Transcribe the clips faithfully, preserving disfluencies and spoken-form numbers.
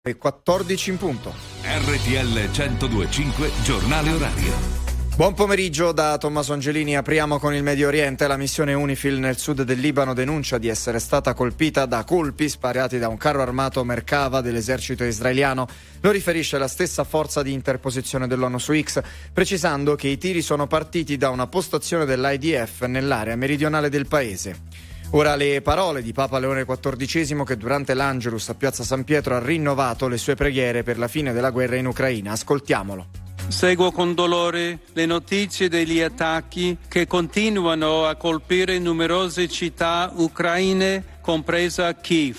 E quattordici in punto. R T L centodue e cinque giornale orario. Buon pomeriggio da Tommaso Angelini. Apriamo con il Medio Oriente. La missione UNIFIL nel sud del Libano denuncia di essere stata colpita da colpi sparati da un carro armato Merkava dell'esercito israeliano. Lo riferisce la stessa forza di interposizione dell'ONU su X, precisando che i tiri sono partiti da una postazione dell'I D F nell'area meridionale del paese. Ora le parole di Papa Leone quattordicesimo, che durante l'Angelus a Piazza San Pietro ha rinnovato le sue preghiere per la fine della guerra in Ucraina. Ascoltiamolo. Seguo con dolore le notizie degli attacchi che continuano a colpire numerose città ucraine, compresa Kiev.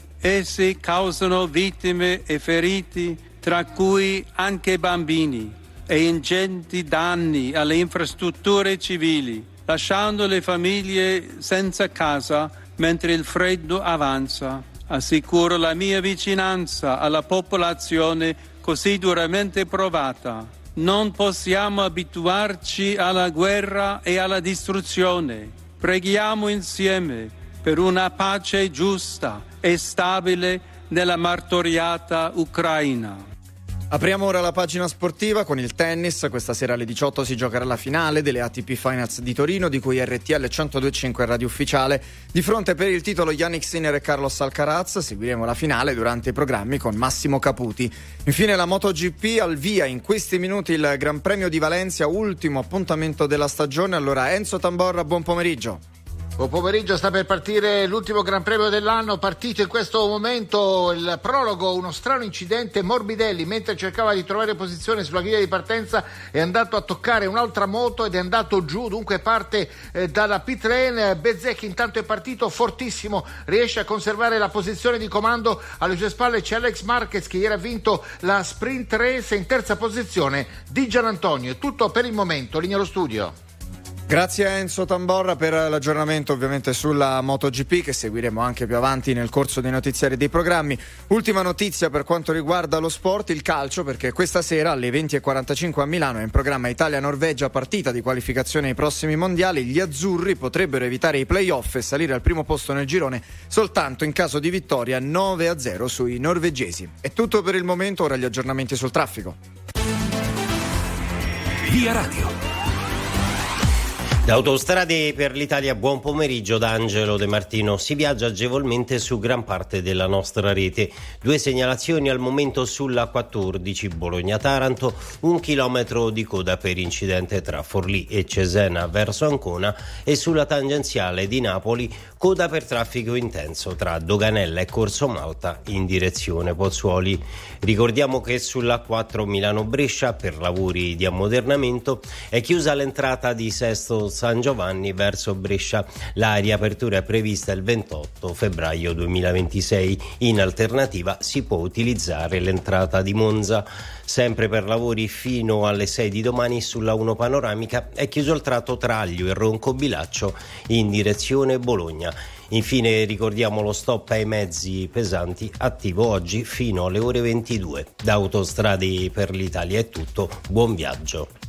Essi causano vittime e feriti, tra cui anche bambini, e ingenti danni alle infrastrutture civili, lasciando le famiglie senza casa mentre il freddo avanza. Assicuro la mia vicinanza alla popolazione così duramente provata. Non possiamo abituarci alla guerra e alla distruzione. Preghiamo insieme per una pace giusta e stabile nella martoriata Ucraina. Apriamo ora la pagina sportiva con il tennis. Questa sera alle diciotto si giocherà la finale delle A T P Finals di Torino, di cui R T L centodue e cinque è radio ufficiale. Di fronte per il titolo Jannik Sinner e Carlos Alcaraz. Seguiremo la finale durante i programmi con Massimo Caputi. Infine la MotoGP, al via in questi minuti il Gran Premio di Valencia, ultimo appuntamento della stagione. Allora Enzo Tamborra, buon pomeriggio. Buon pomeriggio, sta per partire l'ultimo Gran Premio dell'anno, partito in questo momento il prologo, uno strano incidente. Morbidelli, mentre cercava di trovare posizione sulla griglia di partenza, è andato a toccare un'altra moto ed è andato giù, dunque parte eh, dalla pit lane. Bezzecchi intanto è partito fortissimo, riesce a conservare la posizione di comando. Alle sue spalle c'è Alex Marquez, che ieri ha vinto la sprint race. In terza posizione Di Gianantonio. È tutto per il momento, linea allo studio. Grazie a Enzo Tamborra per l'aggiornamento ovviamente sulla MotoGP, che seguiremo anche più avanti nel corso dei notiziari dei programmi. Ultima notizia per quanto riguarda lo sport, il calcio, perché questa sera alle venti e quarantacinque a Milano è in programma Italia-Norvegia, partita di qualificazione ai prossimi mondiali. Gli azzurri potrebbero evitare i play-off e salire al primo posto nel girone soltanto in caso di vittoria nove a zero sui norvegesi. È tutto per il momento, ora gli aggiornamenti sul traffico. Via Radio. Da Autostrade per l'Italia, buon pomeriggio da Angelo De Martino. Si viaggia agevolmente su gran parte della nostra rete. Due segnalazioni al momento sulla quattordici Bologna-Taranto, un chilometro di coda per incidente tra Forlì e Cesena verso Ancona, e sulla tangenziale di Napoli coda per traffico intenso tra Doganella e Corso Malta in direzione Pozzuoli. Ricordiamo che sulla quattro Milano-Brescia, per lavori di ammodernamento, è chiusa l'entrata di Sesto San Giovanni verso Brescia. La riapertura è prevista il ventotto febbraio duemilaventisei. In alternativa si può utilizzare l'entrata di Monza. Sempre per lavori fino alle sei di domani sulla uno Panoramica è chiuso il tratto tra Aglio e Roncobilaccio in direzione Bologna. Infine ricordiamo lo stop ai mezzi pesanti, attivo oggi fino alle ore ventidue. Da Autostrade per l'Italia è tutto, buon viaggio.